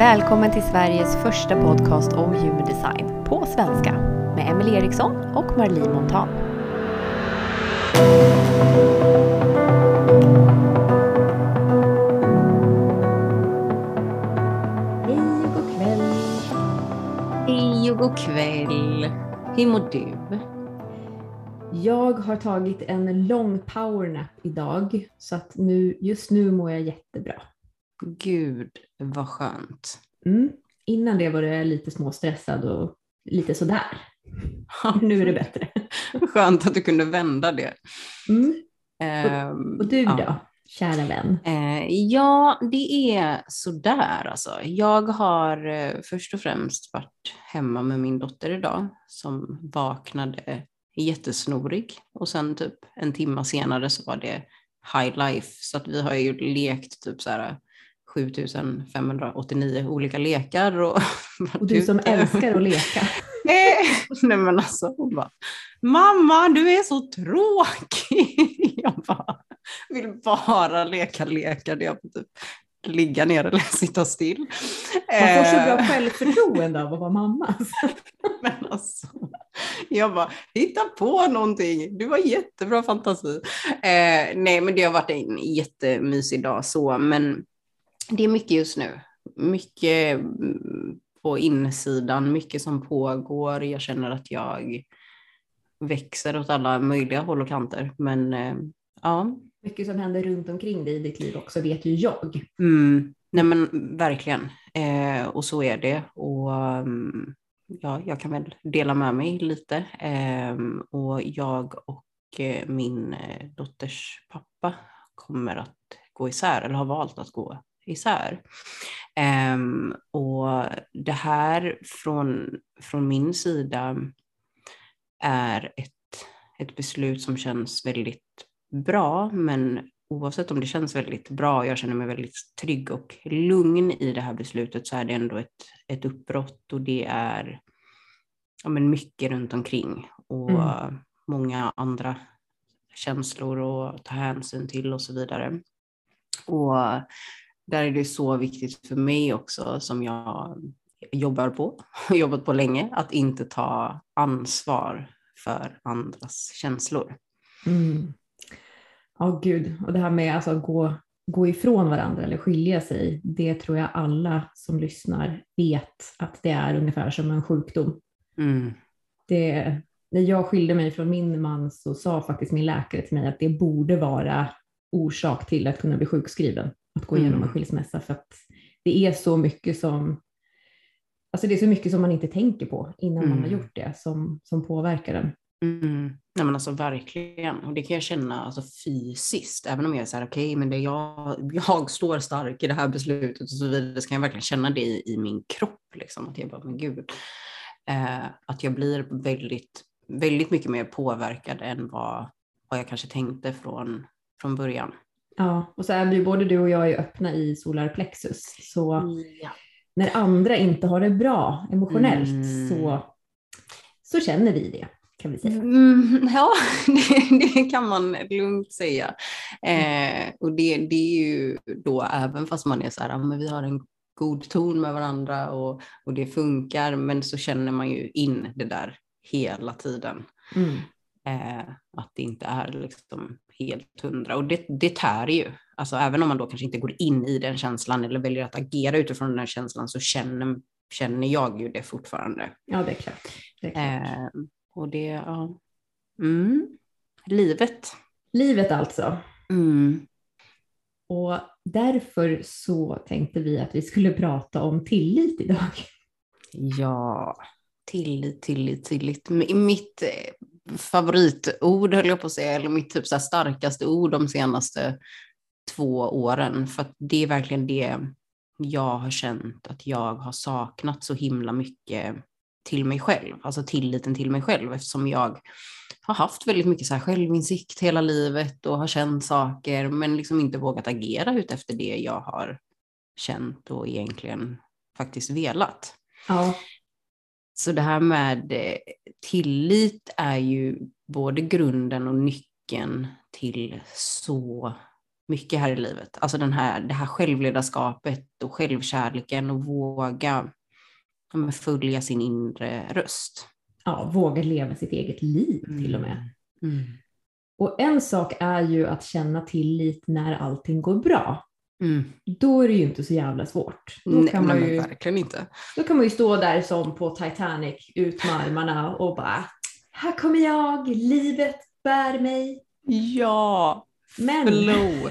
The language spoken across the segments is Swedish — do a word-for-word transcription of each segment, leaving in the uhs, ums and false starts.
Välkommen till Sveriges första podcast om human design på svenska med Emelie Eriksson och Marlene Montan. Hej och god kväll. Hej och god kväll. Hur mår du? Jag har tagit en lång powernap idag så att nu, just nu mår jag jättebra. Gud, vad skönt. Mm. Innan det var det lite småstressad och lite sådär. Nu är det bättre. Skönt att du kunde vända det. Mm. Eh, och, och du ja. då, kära vän? Eh, ja, det är sådär alltså. Jag har eh, först och främst varit hemma med min dotter idag som vaknade jättesnorig. Och sen typ en timme senare så var det high life. Så att vi har ju lekt typ så här sjutusen femhundraåttionio olika lekar. Och, och du som älskar att leka. Nej men alltså, hon bara, mamma du är så tråkig. Jag bara, vill bara leka lekar där jag får typ ligga ner eller sitta still. Man får så bra självförtroende av att vara mamma. Men alltså, jag bara, hitta på någonting. Du har jättebra fantasi. Eh, nej men det har varit en jättemysig dag så, men det är mycket just nu. Mycket på insidan, mycket som pågår. Jag känner att jag växer åt alla möjliga håll och kanter. Men eh, ja. Mycket som händer runt omkring dig i ditt liv också, vet ju jag. Mm, nej men verkligen. Eh, och så är det. Och um, ja, jag kan väl dela med mig lite. Eh, och jag och eh, min eh, dotters pappa kommer att gå isär, eller har valt att gå isär. Um, och det här från, från min sida är ett, ett beslut som känns väldigt bra, men oavsett om det känns väldigt bra, jag känner mig väldigt trygg och lugn i det här beslutet, så är det ändå ett, ett uppbrott och det är ja, men mycket runt omkring och mm. många andra känslor att ta hänsyn till och så vidare. Och där är det så viktigt för mig också, som jag jobbar på, har jobbat på länge, att inte ta ansvar för andras känslor. Mm. Ja, oh, gud. Och det här med alltså, att gå, gå ifrån varandra eller skilja sig, det tror jag alla som lyssnar vet att det är ungefär som en sjukdom. Mm. Det, när jag skilde mig från min man så sa faktiskt min läkare till mig att det borde vara orsak till att kunna bli sjukskriven. Att gå igenom en skilsmässa, för att det är så mycket som alltså det är så mycket som man inte tänker på innan mm. man har gjort det som, som påverkar den. Mm. Nej men alltså verkligen, och det kan jag känna alltså fysiskt, även om jag är så här okej, okay, men det jag, jag står stark i det här beslutet och så vidare, så kan jag verkligen känna det i, i min kropp liksom, att jag bara, men gud, eh, att jag blir väldigt, väldigt mycket mer påverkad än vad, vad jag kanske tänkte från, från början. Ja, och så är vi, både du och jag är öppna i solarplexus. Så ja. när andra inte har det bra emotionellt mm. så, så känner vi det, kan vi säga. Mm, ja, det, det kan man lugnt säga. Eh, och det, det är ju då, även fast man är så här, men vi har en god ton med varandra och, och det funkar, men så känner man ju in det där hela tiden. Mm. Eh, att det inte är liksom helt hundra, och det, det tär ju, alltså även om man då kanske inte går in i den känslan eller väljer att agera utifrån den känslan, så känner, känner jag ju det fortfarande. Ja, det är klart, det är klart. Eh, och det, ja mm. livet livet alltså mm. Och därför så tänkte vi att vi skulle prata om tillit idag. Ja, tillit, tillit, tillit. Mitt favoritord höll jag på att säga, eller mitt typ så här starkaste ord de senaste två åren, för att det är verkligen det jag har känt att jag har saknat så himla mycket till mig själv, alltså tilliten till mig själv, eftersom jag har haft väldigt mycket så här självinsikt hela livet och har känt saker, men liksom inte vågat agera ut efter det jag har känt och egentligen faktiskt velat. Ja. Så det här med tillit är ju både grunden och nyckeln till så mycket här i livet. Alltså den här, det här självledarskapet och självkärleken och våga ja, följa sin inre röst. Ja, våga leva sitt eget liv till och med. Mm. Mm. Och en sak är ju att känna tillit när allting går bra. Mm. Då är det ju inte så jävla svårt. Då Nej, kan man nej, ju, verkligen inte. Då kan man ju stå där som på Titanic, ut med armarna och bara, här kommer jag, livet bär mig. Ja, Men, flow.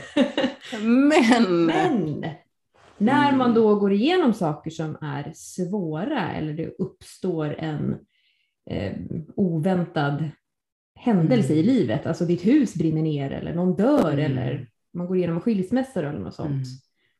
Men. men när man då går igenom saker som är svåra eller det uppstår en eh, oväntad händelse Mm. i livet, alltså ditt hus brinner ner eller någon dör Mm. eller man går igenom en skilsmässa eller något sånt. Mm.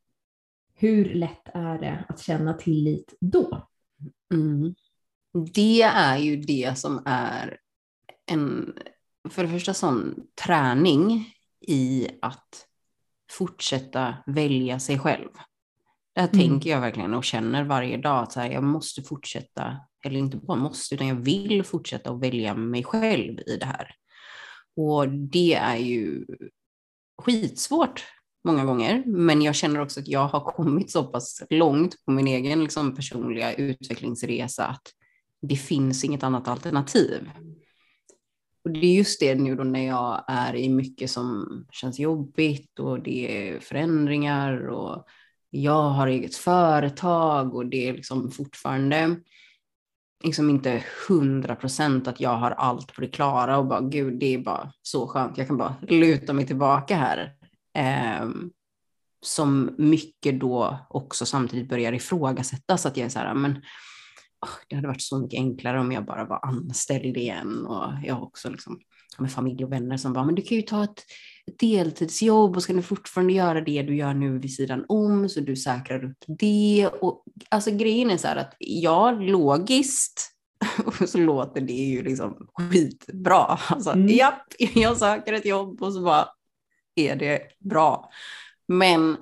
Hur lätt är det att känna tillit då? Mm. Det är ju det som är en, för det första sån träning i att fortsätta välja sig själv. Det här Mm. tänker jag verkligen och känner varje dag att så här, jag måste fortsätta, eller inte bara måste, utan jag vill fortsätta att välja mig själv i det här. Och det är ju skitsvårt många gånger, men jag känner också att jag har kommit så pass långt på min egen liksom, personliga utvecklingsresa att det finns inget annat alternativ. Och det är just det nu då när jag är i mycket som känns jobbigt och det är förändringar och jag har eget företag och det är liksom fortfarande liksom inte hundra procent att jag har allt på det klara och bara gud det är bara så skönt, jag kan bara luta mig tillbaka här. Eh, som mycket då också samtidigt börjar ifrågasättas att jag är så här, men oh, det hade varit så mycket enklare om jag bara var anställd igen och jag har också liksom med familj och vänner som bara, men du kan ju ta ett, ett deltidsjobb och ska du fortfarande göra det du gör nu vid sidan om så du säkrar upp det och alltså grejen är så här att ja, logiskt så låter det ju liksom skitbra. Alltså, mm. japp, jag söker ett jobb och så bara är det bra. Men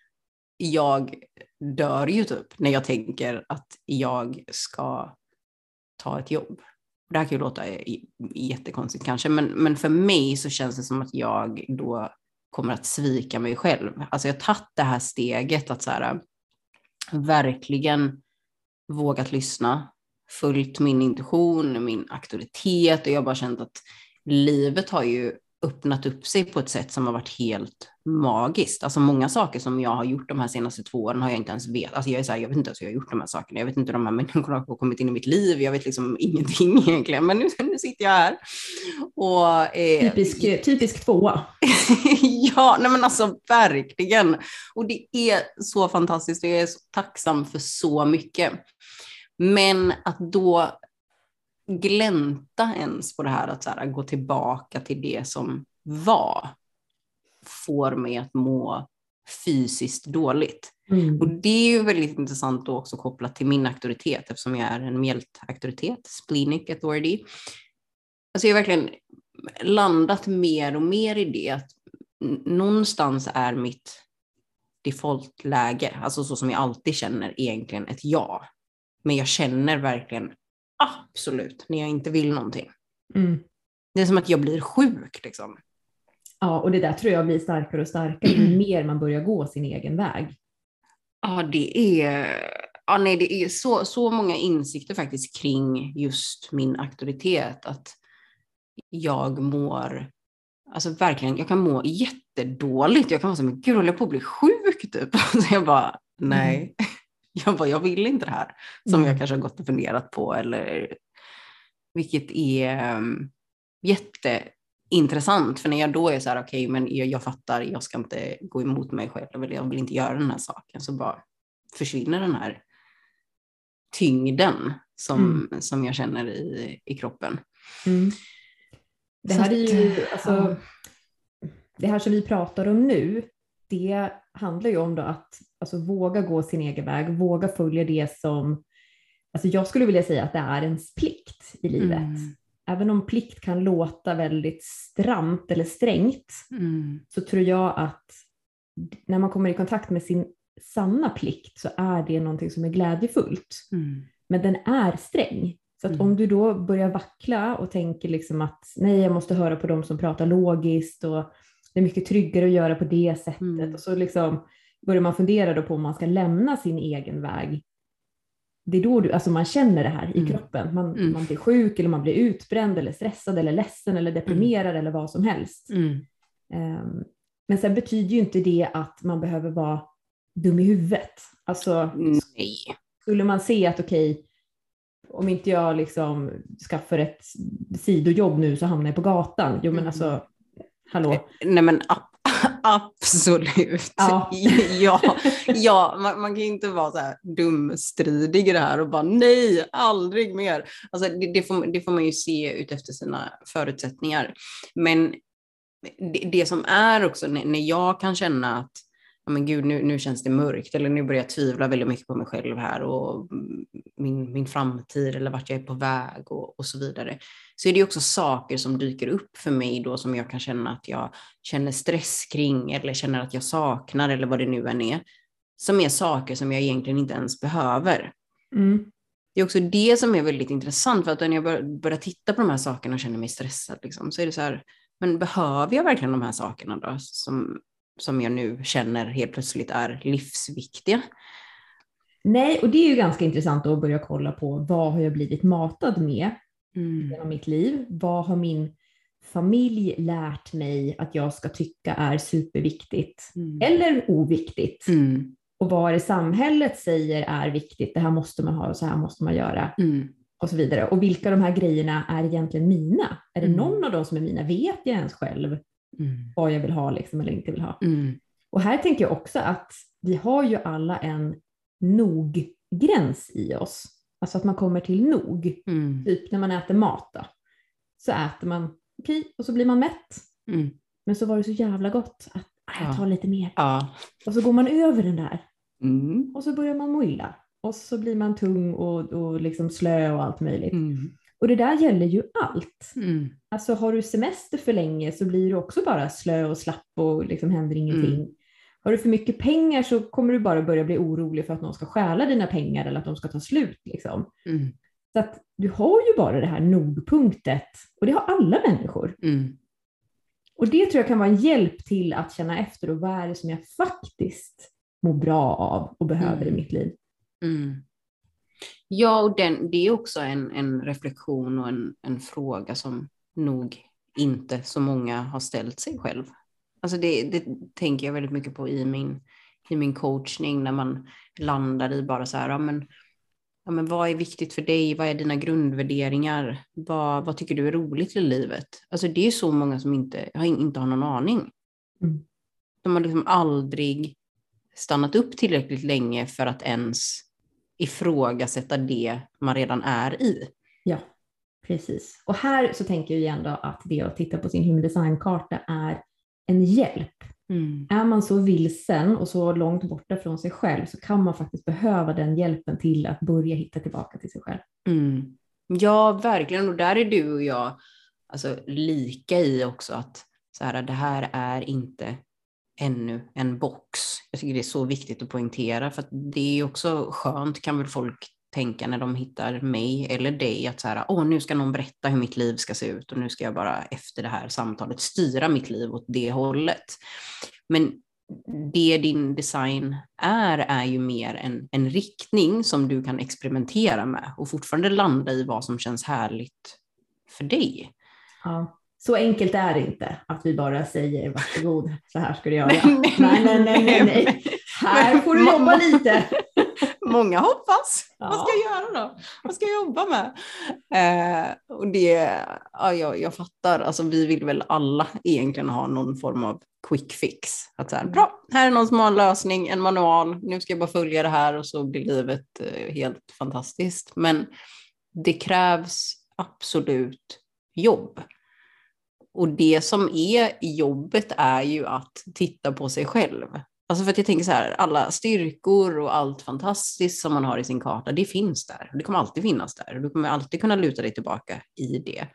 jag dör ju typ när jag tänker att jag ska ta ett jobb. Det här kan ju låta jättekonstigt kanske, men, men för mig så känns det som att jag då kommer att svika mig själv. Alltså jag har tagit det här steget att så här, verkligen vågat lyssna, följt min intuition, min auktoritet och jag har bara känt att livet har ju öppnat upp sig på ett sätt som har varit helt magiskt. Alltså många saker som jag har gjort de här senaste två åren har jag inte ens vet. Alltså jag är så här, jag vet inte ens hur jag har gjort de här sakerna. Jag vet inte hur de här människorna har kommit in i mitt liv. Jag vet liksom ingenting egentligen. Men nu, nu sitter jag här. Och, eh, typisk, typisk tvåa. Ja, nej men alltså verkligen. Och det är så fantastiskt. Jag är så tacksam för så mycket. Men att då glänta ens på det här att så här, gå tillbaka till det som var får mig att må fysiskt dåligt. Mm. Och det är ju väldigt intressant då också kopplat till min auktoritet eftersom jag är en mjältauktoritet, splenic authority. Alltså jag har verkligen landat mer och mer i det att någonstans är mitt defaultläge, alltså så som jag alltid känner egentligen ett ja. Men jag känner verkligen absolut när jag inte vill någonting. Mm. Det är som att jag blir sjuk liksom. Ja, och det där tror jag blir starkare och starkare ju mer man börjar gå sin egen väg. Ja, det är, ja, nej, det är så, så många insikter faktiskt kring just min auktoritet. Att jag mår, alltså verkligen, jag kan må jättedåligt. Jag kan vara så, men gud, håller jag på att bli sjuk typ? Så jag bara, nej. Mm. Jag bara, jag vill inte det här. Som mm. jag kanske har gått och funderat på. Eller, vilket är um, jätteintressant. För när jag då är så här, okej, okay, men jag, jag fattar, jag ska inte gå emot mig själv. Eller jag vill inte göra den här saken. Så bara försvinner den här tyngden som, mm. som jag känner i, i kroppen. Mm. Det här är ju, alltså, ja. Det här som vi pratar om nu, det handlar ju om då att alltså, våga gå sin egen väg, våga följa det som, alltså jag skulle vilja säga att det är ens plikt i livet. Mm. Även om plikt kan låta väldigt stramt eller strängt, mm. så tror jag att när man kommer i kontakt med sin sanna plikt så är det någonting som är glädjefullt. Mm. Men den är sträng. Så att mm. om du då börjar vackla och tänker liksom att nej, jag måste höra på dem som pratar logiskt och det är mycket tryggare att göra på det sättet. Mm. Och så liksom börjar man fundera då på om man ska lämna sin egen väg. Det är då du, alltså man känner det här i Mm. kroppen. Man, Mm. man blir sjuk eller man blir utbränd eller stressad eller ledsen eller deprimerad mm. eller vad som helst. Mm. Um, men sen betyder ju inte det att man behöver vara dum i huvudet. Alltså, Nej. Skulle man se att okej, okay, om inte jag liksom skaffar ett sidojobb nu så hamnar jag på gatan. Jo men mm. alltså, hallå. Nej men absolut. Ja, ja, ja man, man kan ju inte vara så här dumstridig i det här och bara nej, aldrig mer. Alltså det, det, får, det får man ju se ut efter sina förutsättningar. Men det, det som är också när, när jag kan känna att ja, men gud, nu, nu känns det mörkt eller nu börjar jag tvivla väldigt mycket på mig själv här och min, min framtid eller vart jag är på väg och, och så vidare. Så är det också saker som dyker upp för mig då som jag kan känna att jag känner stress kring eller känner att jag saknar eller vad det nu än är. Som är saker som jag egentligen inte ens behöver. Mm. Det är också det som är väldigt intressant för att när jag bör, börjar titta på de här sakerna och känner mig stressad liksom, så är det så här, men behöver jag verkligen de här sakerna då som... som jag nu känner helt plötsligt är livsviktiga? Nej, och det är ju ganska intressant att börja kolla på vad har jag blivit matad med mm. genom mitt liv? Vad har min familj lärt mig att jag ska tycka är superviktigt mm. eller oviktigt? Mm. Och vad det samhället säger är viktigt, det här måste man ha och så här måste man göra. Mm. Och så vidare. Och vilka de här grejerna är egentligen mina? Är det mm. någon av dem som är mina? Vet jag ens själv? Mm. vad jag vill ha liksom, eller inte vill ha. Mm. Och här tänker jag också att vi har ju alla en nog-gräns i oss. Alltså att man kommer till nog. Mm. Typ när man äter mat då. Så äter man okej okay, och så blir man mätt. Mm. Men så var det så jävla gott att jag tar ja. lite mer. Ja. Och så går man över den där. Mm. Och så börjar man må illa. Och så blir man tung och, och liksom slö och allt möjligt. Mm. Och det där gäller ju allt. Mm. Alltså har du semester för länge så blir du också bara slö och slapp och liksom händer ingenting. Mm. Har du för mycket pengar så kommer du bara börja bli orolig för att någon ska stjäla dina pengar eller att de ska ta slut. Liksom. Mm. Så att du har ju bara det här nogpunktet och det har alla människor. Mm. Och det tror jag kan vara en hjälp till att känna efter och vad är det som jag faktiskt mår bra av och behöver mm. i mitt liv. Mm. Ja, och den, det är också en, en reflektion och en, en fråga som nog inte så många har ställt sig själv. Alltså det, det tänker jag väldigt mycket på i min, i min coachning när man landar i bara så här, ja men, ja men vad är viktigt för dig? Vad är dina grundvärderingar? Vad, vad tycker du är roligt i livet? Alltså det är så många som inte, inte har någon aning. Mm. De har liksom aldrig stannat upp tillräckligt länge för att ens ifrågasätta det man redan är i. Ja, precis. Och här så tänker jag igen då att det att titta på sin human design-karta är en hjälp. Mm. Är man så vilsen och så långt borta från sig själv så kan man faktiskt behöva den hjälpen till att börja hitta tillbaka till sig själv. Mm. Ja, verkligen. Och där är du och jag alltså, lika i också att så här, det här är inte ännu en box. Jag tycker det är så viktigt att poängtera för att det är också skönt kan väl folk tänka när de hittar mig eller dig att så här, åh nu ska någon berätta hur mitt liv ska se ut och nu ska jag bara efter det här samtalet styra mitt liv åt det hållet. Men det din design är är ju mer en, en riktning som du kan experimentera med och fortfarande landa i vad som känns härligt för dig. Ja. Så enkelt är det inte att vi bara säger varsågod, så här ska du göra. nej, nej, nej, nej, nej. Här får du jobba lite. Många hoppas. Ja. Vad ska jag göra då? Vad ska jag jobba med? Eh, och det, ja, jag, jag fattar. Alltså, vi vill väl alla egentligen ha någon form av quick fix. Att så här, bra, här är någon som har en lösning, en manual. Nu ska jag bara följa det här och så blir livet eh, helt fantastiskt. Men det krävs absolut jobb. Och det som är jobbet är ju att titta på sig själv. Alltså för att jag tänker så här, alla styrkor och allt fantastiskt som man har i sin karta, det finns där. Det kommer alltid finnas där. Du kommer alltid kunna luta dig tillbaka i det.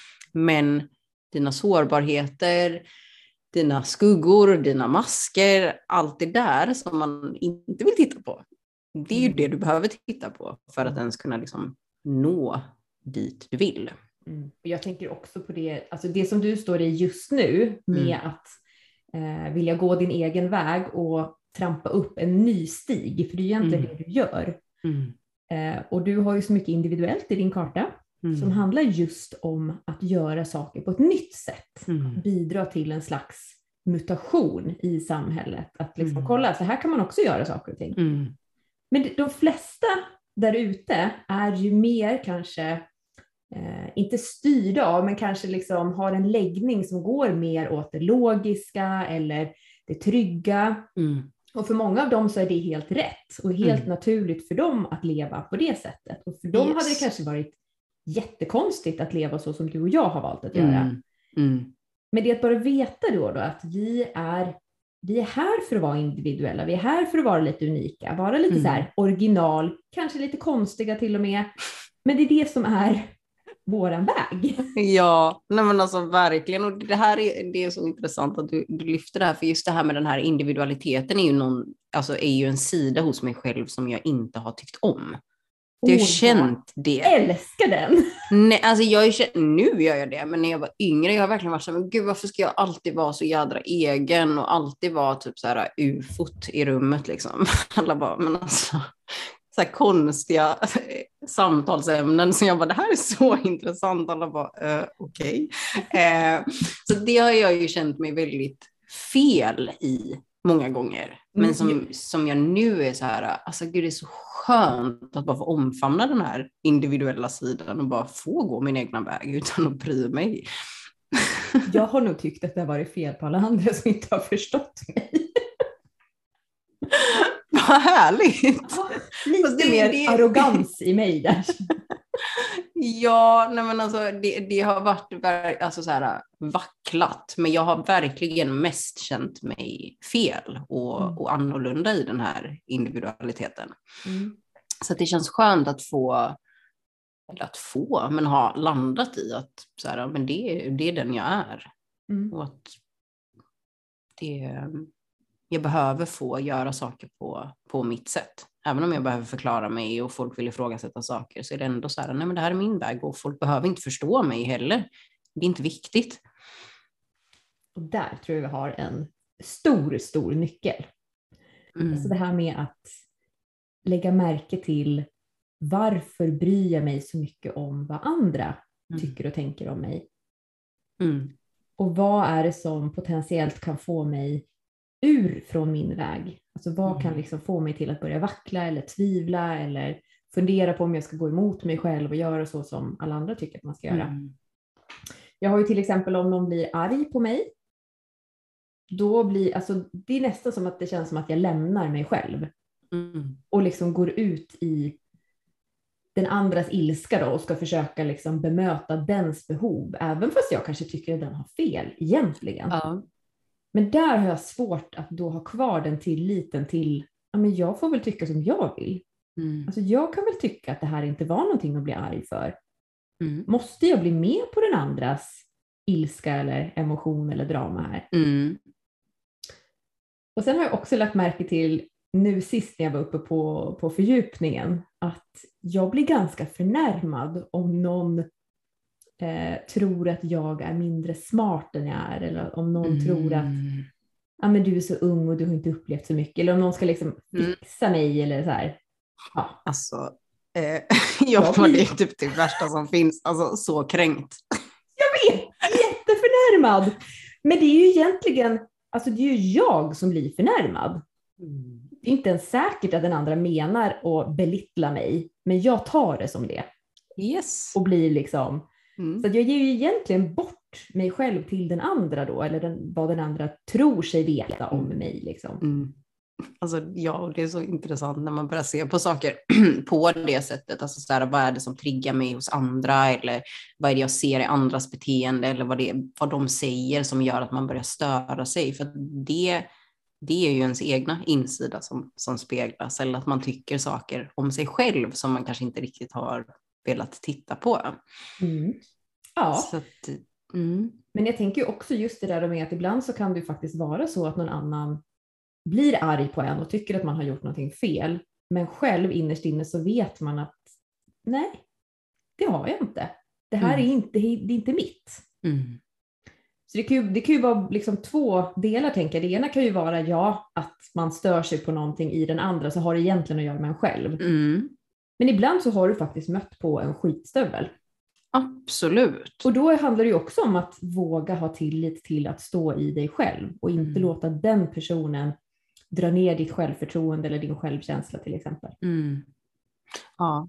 Men dina sårbarheter, dina skuggor, dina masker, allt det där som man inte vill titta på. Det är ju det du behöver titta på för att ens kunna liksom nå dit du vill. Mm. Jag tänker också på det, alltså det som du står i just nu med mm. att eh, vilja gå din egen väg och trampa upp en ny stig, för det är egentligen Mm. det du gör. Mm. Eh, och du har ju så mycket individuellt i din karta Mm. som handlar just om att göra saker på ett nytt sätt. Mm. Bidra till en slags mutation i samhället. Att liksom Mm. kolla, så här kan man också göra saker och ting. Mm. Men de flesta där ute är ju mer kanske, eh, inte styrda av, men kanske liksom har en läggning som går mer åt det logiska eller det trygga. Mm. Och för många av dem så är det helt rätt och helt Mm. naturligt för dem att leva på det sättet. Och för dem Yes. hade det kanske varit jättekonstigt att leva så som du och jag har valt att göra. Mm. Mm. Men det är att bara veta då, då att vi är, vi är här för att vara individuella. Vi är här för att vara lite unika. Vara lite Mm. så här original, kanske lite konstiga till och med. Men det är det som är våran väg. Ja, nej men alltså verkligen. Och det här är, det är så intressant att du, du lyfter det här. För just det här med den här individualiteten är ju, någon, alltså är ju en sida hos mig själv som jag inte har tyckt om. Jag har Åh, känt det. jag älskar den. Nej, alltså jag har ju känt, nu gör jag det, men när jag var yngre jag har verkligen varit så här, men gud varför ska jag alltid vara så jädra egen och alltid vara typ så här ufot i rummet liksom. Alla bara, men alltså så här konstiga samtalsämnen som jag bara, det här är så intressant. Alla bara, uh, okej. Okay. Eh, så det har jag ju känt mig väldigt fel i många gånger. Men som, som jag nu är så här, alltså gud det är så skönt att bara få omfamna den här individuella sidan och bara få gå min egna väg utan att bry mig. Jag har nog tyckt att det har varit fel på alla andra som inte har förstått mig. Vad härligt! Ja, lite det, mer det... arrogans i mig där. Ja, nej men alltså det, det har varit alltså så här, vacklat, men jag har verkligen mest känt mig fel och, mm. och annorlunda i den här individualiteten. Mm. Så att det känns skönt att få, eller att få, men ha landat i att så här, men det, det är den jag är. Mm. Och att det, jag behöver få göra saker på, på mitt sätt. Även om jag behöver förklara mig och folk vill ifrågasätta saker, så är det ändå så här, nej men det här är min väg och folk behöver inte förstå mig heller. Det är inte viktigt. Och där tror jag vi har en stor, stor nyckel. Mm. Alltså det här med att lägga märke till varför bryr jag mig så mycket om vad andra mm. tycker och tänker om mig. Mm. Och vad är det som potentiellt kan få mig ur från min väg? Alltså vad mm. kan liksom få mig till att börja vackla eller tvivla eller fundera på om jag ska gå emot mig själv och göra så som alla andra tycker att man ska göra. Mm. Jag har ju till exempel om någon blir arg på mig, då blir, alltså det är nästan som att det känns som att jag lämnar mig själv mm. och liksom går ut i den andras ilska då och ska försöka liksom bemöta dens behov, även fast jag kanske tycker att den har fel egentligen. Ja. Men där har jag svårt att då ha kvar den tilliten till, ja men jag får väl tycka som jag vill. Mm. Alltså jag kan väl tycka att det här inte var någonting att bli arg för. Mm. Måste jag bli med på den andras ilska eller emotion eller drama här? Mm. Och sen har jag också lagt märke till, nu sist när jag var uppe på, på fördjupningen, att jag blir ganska förnärmad om någon eh, tror att jag är mindre smart än jag är, eller om någon mm. tror att ah, men du är så ung och du har inte upplevt så mycket, eller om någon ska liksom fixa mm. mig eller så här. Ja. Alltså, eh, jag får det är typ det värsta som finns, alltså så kränkt. Jag vet, jätteförnärmad. Men det är ju egentligen, alltså det är ju jag som blir förnärmad. Mm. Det är inte ens säkert att den andra menar att belittla mig, men jag tar det som det. Yes. Och blir liksom, mm. så att jag ger ju egentligen bort mig själv till den andra då, eller den, vad den andra tror sig veta om mm. mig liksom. Mm. Alltså ja, det är så intressant när man börjar se på saker på det sättet. Alltså så här, vad är det som triggar mig hos andra, eller vad är det jag ser i andras beteende, eller vad, det, vad de säger som gör att man börjar störa sig. För det, det är ju ens egna insida som, som speglas, eller att man tycker saker om sig själv som man kanske inte riktigt har velat titta på. Mm. Ja, så att, mm. men jag tänker ju också just det där med att ibland så kan det ju faktiskt vara så att någon annan blir arg på en och tycker att man har gjort någonting fel. Men själv innerst inne så vet man att nej, det har jag inte. Det här mm. är, inte, det är inte mitt. Mm. Så det kan ju, det kan ju vara liksom två delar, tänker jag. Det ena kan ju vara ja, att man stör sig på någonting i den andra, så har det egentligen att göra med en själv. Mm. Men ibland så har du faktiskt mött på en skitstövel. Absolut. Och då handlar det ju också om att våga ha tillit till att stå i dig själv och inte Mm. låta den personen dra ner ditt självförtroende eller din självkänsla till exempel. Mm. Ja.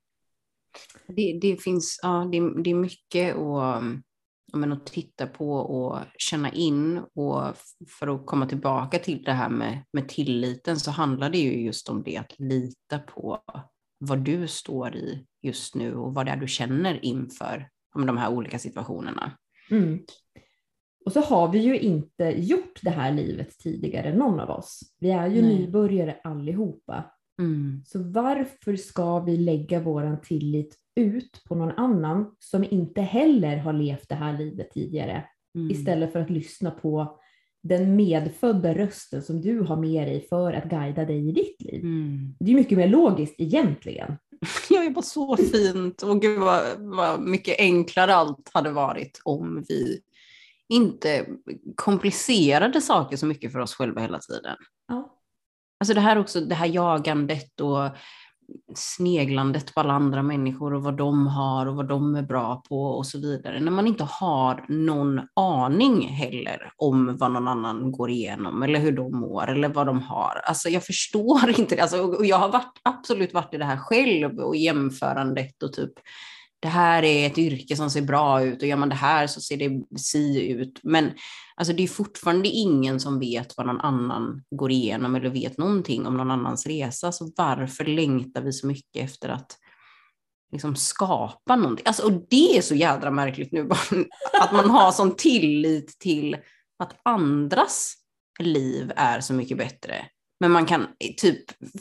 Det, det finns, ja, det, det är mycket att, ja, men att titta på och känna in, och för att komma tillbaka till det här med, med tilliten, så handlar det ju just om det, att lita på vad du står i just nu och vad det är du känner inför om de här olika situationerna. Mm. Och så har vi ju inte gjort det här livet tidigare, någon av oss. Vi är ju Nej. nybörjare allihopa. Mm. Så varför ska vi lägga våran tillit ut på någon annan som inte heller har levt det här livet tidigare? Mm. Istället för att lyssna på den medfödda rösten som du har med dig för att guida dig i ditt liv. Mm. Det är mycket mer logiskt egentligen. Ja, det var så fint. Och gud vad, vad mycket enklare allt hade varit om vi inte komplicerade saker så mycket för oss själva hela tiden. Ja. Alltså det här också, det här jagandet och sneglandet på alla andra människor och vad de har och vad de är bra på och så vidare. När man inte har någon aning heller om vad någon annan går igenom eller hur de mår eller vad de har. Alltså jag förstår inte det. Alltså, och jag har varit, absolut varit i det här själv och jämförandet och typ det här är ett yrke som ser bra ut och gör man det här så ser det si ut. Men alltså, det är fortfarande ingen som vet vad någon annan går igenom eller vet någonting om någon annans resa. Så varför längtar vi så mycket efter att liksom skapa någonting? Alltså, och det är så jädra märkligt nu, att man har sån tillit till att andras liv är så mycket bättre. Men man kan typ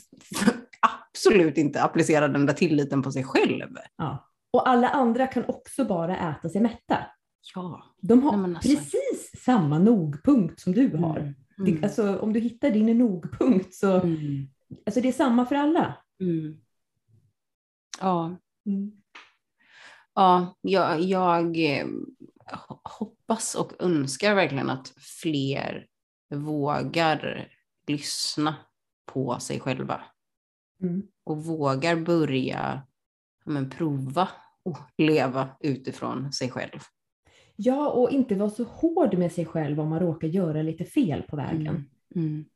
absolut inte applicera den där tilliten på sig själv. Ja. Och alla andra kan också bara äta sig mätta. Ja. De har Nej, alltså. precis samma nogpunkt som du har. Mm. Mm. Det, alltså, om du hittar din nogpunkt så Mm. alltså, det är samma för alla. Mm. Ja. Mm. Ja, jag, jag eh, hoppas och önskar verkligen att fler vågar lyssna på sig själva. Mm. Och vågar börja ja, men, prova och leva utifrån sig själv. Ja, och inte vara så hård med sig själv om man råkar göra lite fel på vägen. Mm. Mm.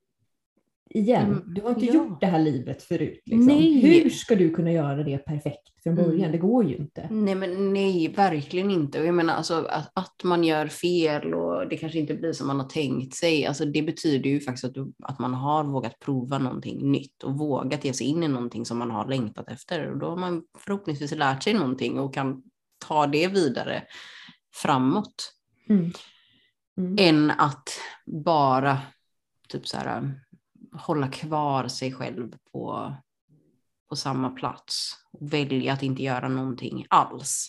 Igen, Mm, du har inte ja. gjort det här livet förut. Liksom. Nej. Hur ska du kunna göra det perfekt från början? Mm. Det går ju inte. Nej, men nej, verkligen inte. Och jag menar alltså att, att man gör fel och det kanske inte blir som man har tänkt sig. Alltså det betyder ju faktiskt att, du, att man har vågat prova någonting nytt och vågat ge sig in i någonting som man har längtat efter. Och då har man förhoppningsvis lärt sig någonting och kan ta det vidare framåt. Mm. Mm. Än att bara typ så här, hålla kvar sig själv på, på samma plats och välja att inte göra någonting alls.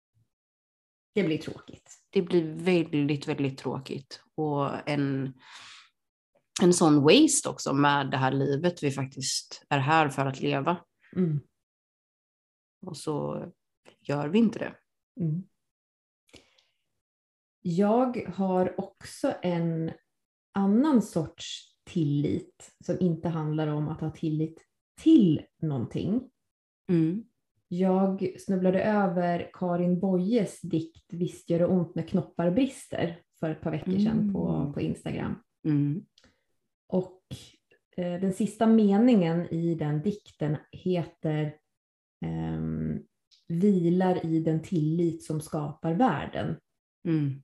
Det blir tråkigt. Det blir väldigt, väldigt tråkigt. Och en, en sån waste också med det här livet vi faktiskt är här för att leva. Mm. Och så gör vi inte det. Mm. Jag har också en annan sorts tillit som inte handlar om att ha tillit till någonting. Mm. Jag snubblade över Karin Boyes dikt Visst gör det ont när knoppar brister för ett par veckor sedan Mm. på, på Instagram. Mm. Och eh, den sista meningen i den dikten heter ehm, vilar i den tillit som skapar världen. Mm.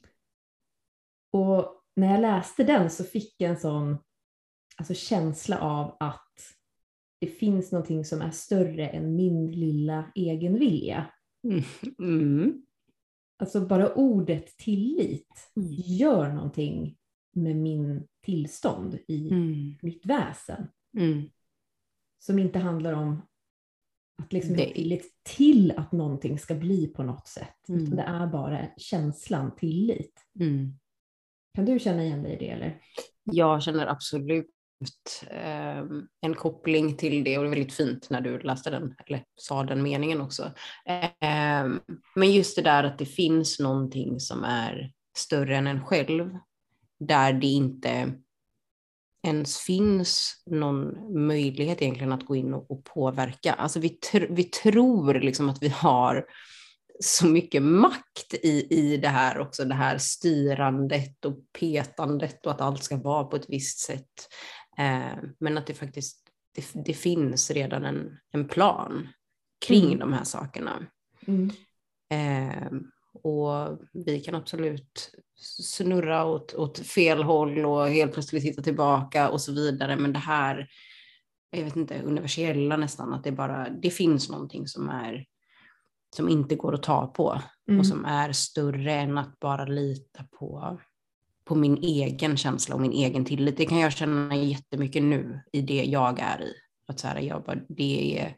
Och när jag läste den så fick jag en sån alltså, känsla av att det finns någonting som är större än min lilla egen vilja. Mm. Mm. Alltså bara ordet tillit Mm. gör någonting med min tillstånd i Mm. mitt väsen. Mm. Som inte handlar om att liksom ha Det- tillit till att någonting ska bli på något sätt. Mm. Utan det är bara känslan tillit. Mm. Kan du känna igen dig i det eller? Jag känner absolut eh, en koppling till det, och det är väldigt fint när du läste den, eller sa den meningen också. Eh, men just det där att det finns någonting som är större än en själv, där det inte ens finns någon möjlighet egentligen att gå in och, och påverka. Alltså vi, tr- vi tror liksom att vi har så mycket makt i, i det här också, det här styrandet och petandet och att allt ska vara på ett visst sätt. Eh, men att det faktiskt det, det finns redan en, en plan kring mm. de här sakerna. Mm. Eh, och vi kan absolut snurra åt, åt fel håll och helt plötsligt hitta tillbaka och så vidare. Men det här, jag vet inte, universella nästan, att det bara, det finns någonting som är som inte går att ta på mm. och som är större än att bara lita på, på min egen känsla och min egen tillit. Det kan jag känna jättemycket nu i det jag är i. Att så här, jag bara, det, är,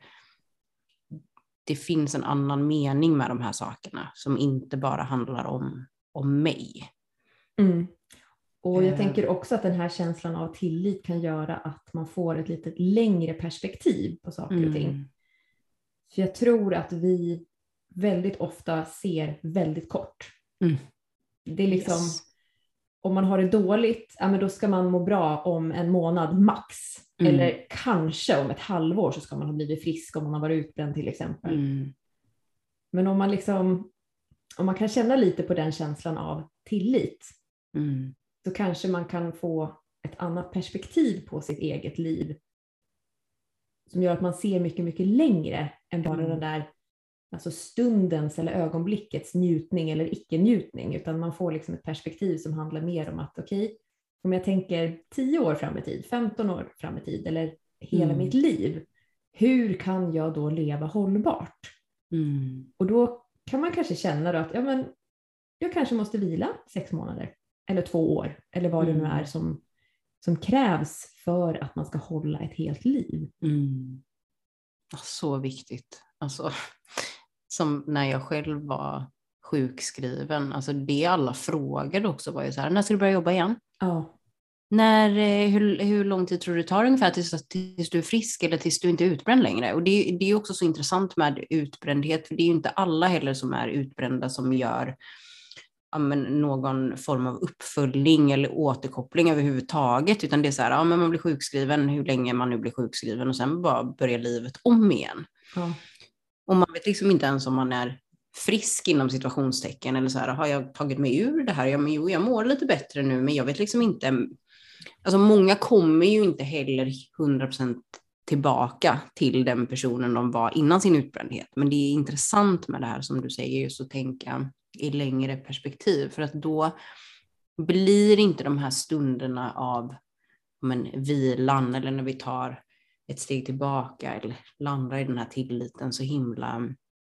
det finns en annan mening med de här sakerna som inte bara handlar om, om mig. Mm. Och jag uh. tänker också att den här känslan av tillit kan göra att man får ett lite längre perspektiv på saker mm. och ting. För jag tror att vi väldigt ofta ser väldigt kort. Mm. Det är liksom, yes. om man har det dåligt, ja, men då ska man må bra om en månad max. Mm. Eller kanske om ett halvår så ska man ha blivit frisk om man har varit utbränd till exempel. Mm. Men om man liksom, om man kan känna lite på den känslan av tillit, mm. så kanske man kan få ett annat perspektiv på sitt eget liv. Som gör att man ser mycket, mycket längre än bara mm. den där alltså stundens eller ögonblickets njutning eller icke-njutning, utan man får liksom ett perspektiv som handlar mer om att okej, okay, om jag tänker tio år fram i tid, femton år fram i tid eller hela mm. mitt liv, hur kan jag då leva hållbart? Mm. Och då kan man kanske känna då att ja, men jag kanske måste vila sex månader eller två år eller vad mm. det nu är som, som krävs för att man ska hålla ett helt liv. Mm. Så viktigt. Alltså, som när jag själv var sjukskriven, alltså det alla frågade också var ju så här, när ska du börja jobba igen? Ja. När, hur, hur lång tid tror du det tar ungefär tills, tills du är frisk eller tills du inte är utbränd längre? Och det, det är också så intressant med utbrändhet, för det är ju inte alla heller som är utbrända som gör ja, men, någon form av uppföljning eller återkoppling överhuvudtaget, utan det är så här, ja, men man blir sjukskriven hur länge man nu blir sjukskriven och sen bara börjar livet om igen. Ja. Och man vet liksom inte ens om man är frisk inom situationstecken eller så här, har jag tagit mig ur det här? Ja, men jo, jag mår lite bättre nu, men jag vet liksom inte, alltså många kommer ju inte heller hundra procent tillbaka till den personen de var innan sin utbrändhet. Men det är intressant med det här som du säger, just att tänka i längre perspektiv, för att då blir inte de här stunderna av men, vilan eller när vi tar ett steg tillbaka eller landar i den här tilliten så himla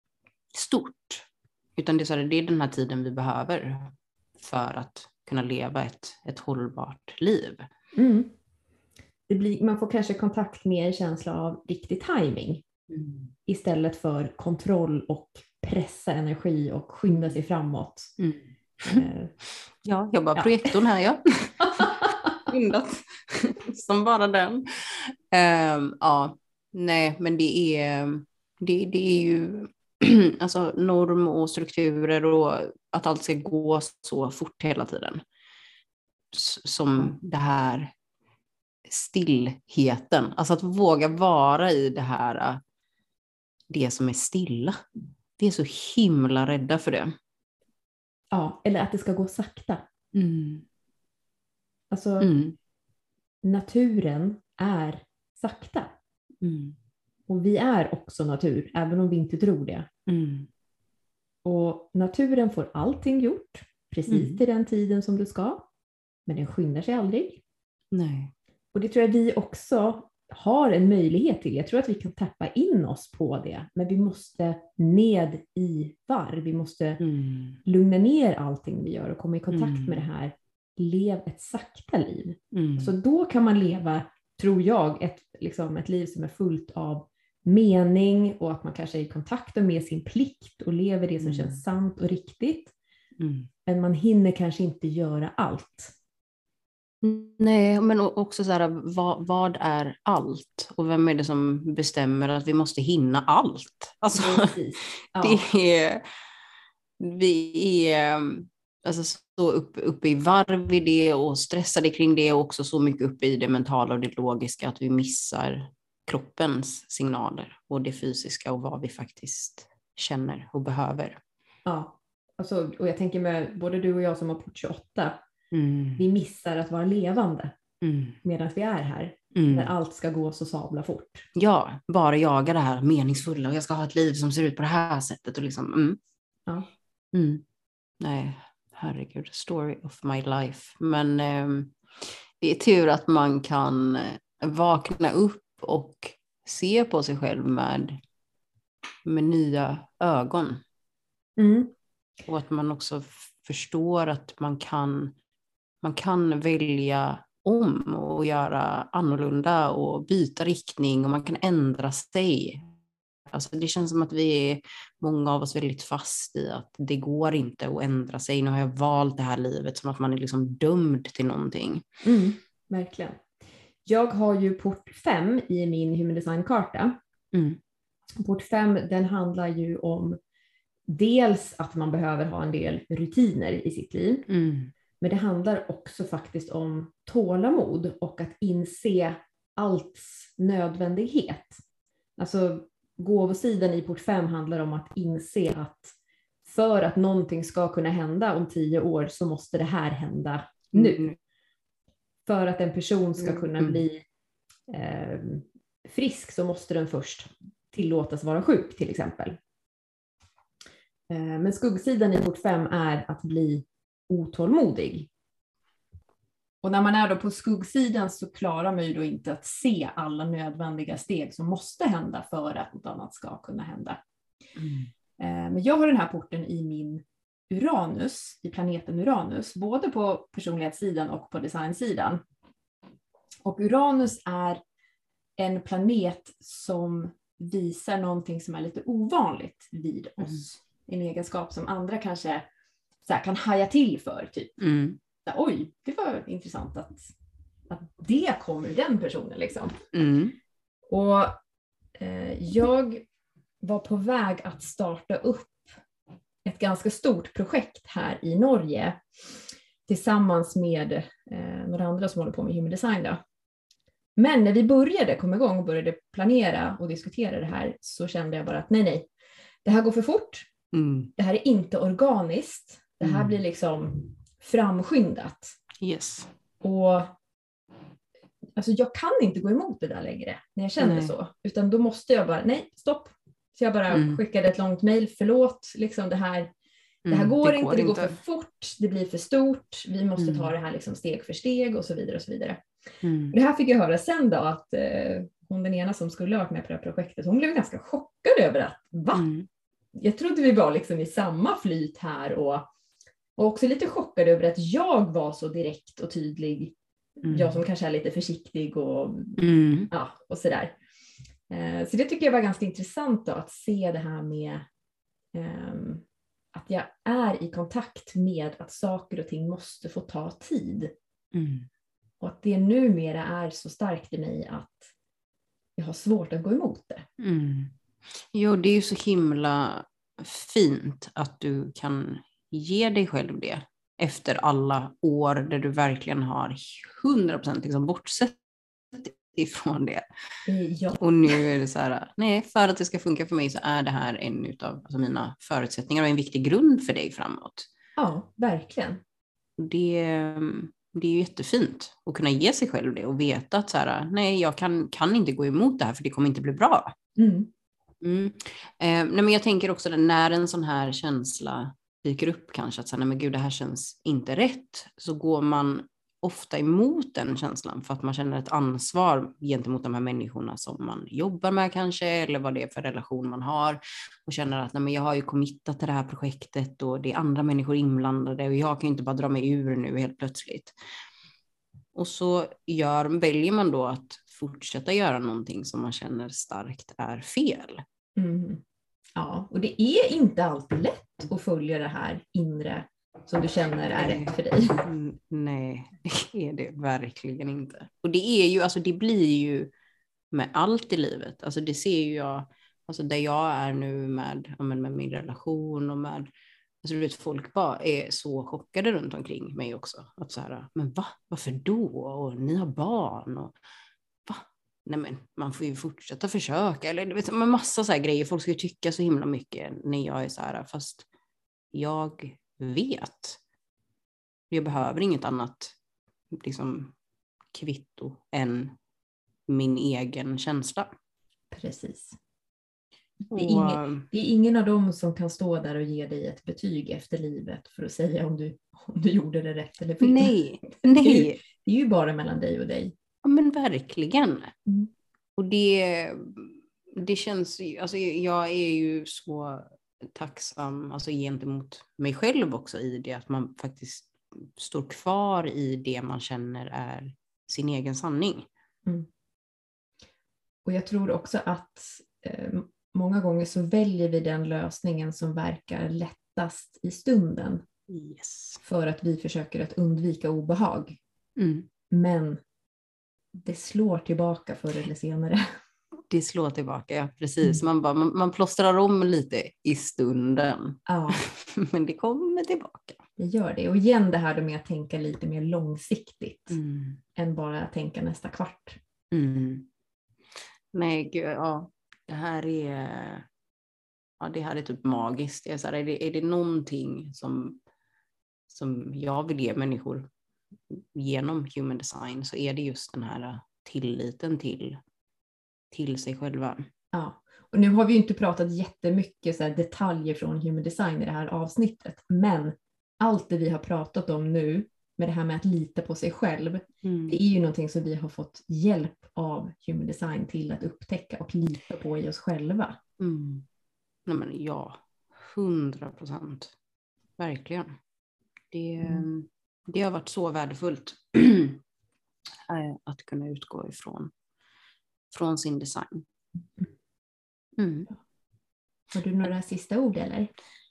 stort. Utan det är, så här, det är den här tiden vi behöver för att kunna leva ett, ett hållbart liv. Mm. Det blir, man får kanske kontakt med en känsla av riktig timing mm. istället för kontroll och pressa energi och skynda sig framåt. Mm. Eh, ja, jag bara ja. projektorn här, ja. Skyndat. Som bara den. Um, ja, nej, men det är, det, det är ju alltså norm och strukturer och att allt ska gå så fort hela tiden. Som mm. det här stillheten. Alltså att våga vara i det här, det som är stilla. Vi är så himla rädda för det. Ja, eller att det ska gå sakta. Mm. Alltså, mm. naturen är sakta. Mm. Och vi är också natur, även om vi inte tror det. Mm. Och naturen får allting gjort, precis mm. till den tiden som du ska. Men den skyndar sig aldrig. Nej. Och det tror jag vi också har en möjlighet till. Jag tror att vi kan tappa in oss på det. Men vi måste ned i varv. Vi måste mm. lugna ner allting vi gör och komma i kontakt mm. med det här. Lev ett sakta liv. Mm. Så då kan man leva, tror jag, ett, liksom ett liv som är fullt av mening. Och att man kanske är i kontakt med sin plikt och lever det som mm. känns sant och riktigt. Mm. Men man hinner kanske inte göra allt. Nej, men också så här, vad, vad är allt? Och vem är det som bestämmer att vi måste hinna allt? Alltså, ja. det är, vi är, alltså så upp, uppe i varv i det och stressade kring det och också så mycket uppe i det mentala och det logiska att vi missar kroppens signaler och det fysiska och vad vi faktiskt känner och behöver. Ja, alltså, och jag tänker med både du och jag som har port tjugoåtta, Mm. vi missar att vara levande Mm. medan vi är här. Mm. När allt ska gå så sabla fort. Ja, bara jaga det här meningsfulla och jag ska ha ett liv som ser ut på det här sättet och liksom, mm. Ja. Mm. Nej, herregud, story of my life. Men eh, det är tur att man kan vakna upp och se på sig själv med, med nya ögon. Mm. Och att man också förstår att man kan, man kan välja om och göra annorlunda och byta riktning och man kan ändra sig. Alltså det känns som att vi är, många av oss, väldigt fast i att det går inte att ändra sig. Nu har jag valt det här livet, som att man är liksom dömd till någonting. Mm, verkligen. Jag har ju port fem i min Human Design-karta. Mm. Port fem, den handlar ju om dels att man behöver ha en del rutiner i sitt liv. Mm. Men det handlar också faktiskt om tålamod och att inse allts nödvändighet. Alltså gåvosidan i port fem handlar om att inse att för att någonting ska kunna hända om tio år så måste det här hända nu. Mm. För att en person ska kunna Mm. bli eh, frisk så måste den först tillåtas vara sjuk till exempel. Eh, men skuggsidan i port fem är att bli otålmodig. Och när man är då på skuggsidan så klarar man ju då inte att se alla nödvändiga steg som måste hända för att något annat ska kunna hända. Mm. Men jag har den här porten i min Uranus, i planeten Uranus, både på personlighetssidan och på designsidan. Och Uranus är en planet som visar någonting som är lite ovanligt vid oss. Mm. En egenskap som andra kanske så här, kan haja till för, typ. Mm. Oj, det var intressant att, att det kommer ur den personen liksom. Mm. Och eh, jag var på väg att starta upp ett ganska stort projekt här i Norge tillsammans med eh, några andra som håller på med human design då. Men när vi började komma igång och började planera och diskutera det här så kände jag bara att nej, nej, det här går för fort. Mm. Det här är inte organiskt. Det här Mm. blir liksom framskyndat. Yes. Och alltså jag kan inte gå emot det där längre när jag känner Nej. så. Utan då måste jag bara, nej, stopp. Så jag bara Mm. skickade ett långt mejl, förlåt, liksom det här, det här Mm, går det inte, går det går inte. för fort, det blir för stort, vi måste Mm. ta det här liksom steg för steg och så vidare och så vidare. Mm. Och det här fick jag höra sen då att eh, hon den ena som skulle ha varit med på det här projektet, hon blev ganska chockad över att, va? Mm. Jag trodde vi var liksom i samma flyt här och, och också lite chockad över att jag var så direkt och tydlig. Mm. Jag som kanske är lite försiktig och, Mm. ja, och sådär. Eh, så det tycker jag var ganska intressant då, att se det här med eh, att jag är i kontakt med att saker och ting måste få ta tid. Mm. Och att det numera är så starkt i mig att jag har svårt att gå emot det. Mm. Jo, det är ju så himla fint att du kan ge dig själv det efter alla år där du verkligen har hundra procent liksom bortsett ifrån det. Eh, ja. Och nu är det så här, nej, för att det ska funka för mig så är det här en utav alltså mina förutsättningar och en viktig grund för dig framåt. Ja, verkligen. Det, det är ju jättefint att kunna ge sig själv det och veta att så här, nej, jag kan, kan inte gå emot det här för det kommer inte bli bra. Mm. Mm. Eh, nej, men jag tänker också att när en sån här känsla dyker upp kanske att så här, nej men gud, det här känns inte rätt, så går man ofta emot den känslan för att man känner ett ansvar gentemot de här människorna som man jobbar med kanske, eller vad det är för relation man har, och känner att nej, men jag har ju committat till det här projektet och det är andra människor inblandade och jag kan ju inte bara dra mig ur nu helt plötsligt. Och så gör, väljer man då att fortsätta göra någonting som man känner starkt är fel. Mm. Ja, och det är inte alltid lätt att följa det här inre som du känner är rätt för dig. Mm, nej, det är det verkligen inte. Och det är ju, alltså det blir ju med allt i livet. Alltså det ser ju jag, alltså där jag är nu med, med, med min relation och med Alltså, du vet, folk bara är så chockade runt omkring mig också. Att så här, men va? Varför då? Och ni har barn? Och, va? Nej, men man får ju fortsätta försöka. Eller du vet, med massa så här grejer. Folk ska ju tycka så himla mycket när jag är så här. Fast jag vet. Jag behöver inget annat liksom, kvitto än min egen känsla. Precis. Det Och, är, ingen, det är ingen av dem som kan stå där och ge dig ett betyg efter livet för att säga om du, om du gjorde det rätt eller fel. nej, nej. Det är, ju, det är ju bara mellan dig och dig. Ja, men verkligen. Mm. Och det, det känns, alltså jag är ju så tacksam alltså gentemot mig själv också i det, att man faktiskt står kvar i det man känner är sin egen sanning. Mm. Och jag tror också att eh, många gånger så väljer vi den lösningen som verkar lättast i stunden. Yes. För att vi försöker att undvika obehag. Mm. Men det slår tillbaka förr eller senare. Det slår tillbaka, ja, precis. Mm. Man, bara, man, man plåstrar om lite i stunden. Ja. Men det kommer tillbaka. Det gör det. Och igen det här med att tänka lite mer långsiktigt. Mm. Än bara tänka nästa kvart. Mm. Nej, gud, ja. Det här är, ja, det här är typ magiskt. Det är, så här, är, det, är det någonting som, som jag vill ge människor genom human design, så är det just den här tilliten till, till sig själva. Ja, och nu har vi ju inte pratat jättemycket så här detaljer från human design i det här avsnittet, men allt det vi har pratat om nu med det här med att lita på sig själv, mm. det är ju någonting som vi har fått hjälp av human design till att upptäcka och lita på i oss själva. Mm. Nej, men ja, hundra procent. Verkligen. Det, mm. det har varit så värdefullt att kunna utgå ifrån från sin design. Mm. Har du några sista ord eller?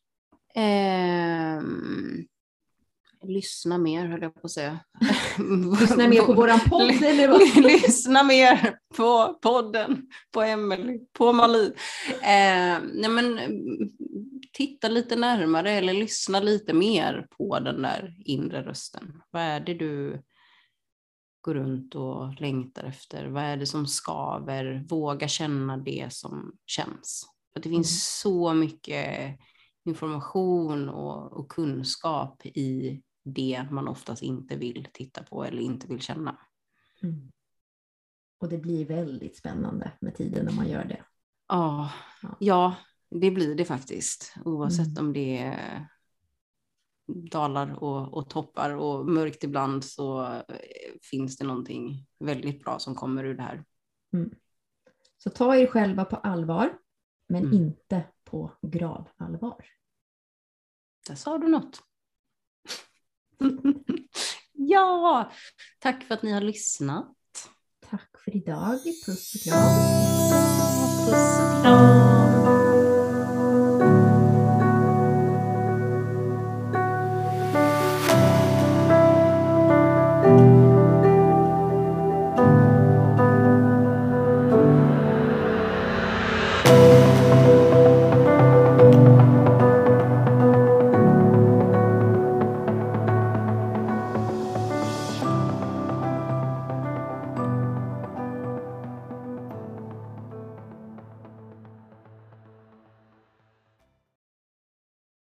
Eh, lyssna mer, höll jag på att säga. Lyssna mer på våran podd eller vad? Lyssna mer på podden, på Emelie, på Malin. Eh, nej men, titta lite närmare eller lyssna lite mer på den där inre rösten. Vad är det du går runt och längtar efter? Vad är det som skaver? Våga känna det som känns. För det finns mm. så mycket information och, och kunskap i det man oftast inte vill titta på eller inte vill känna. Mm. Och det blir väldigt spännande med tiden när man gör det. Ja, ja. ja det blir det faktiskt. Oavsett mm. om det är dalar och, och toppar och mörkt ibland, så finns det någonting väldigt bra som kommer ur det här. Mm. Så ta er själva på allvar, men mm. inte på gravallvar. Där sa du något. Ja, tack för att ni har lyssnat. Tack för idag. Puss och kram. Puss och kram.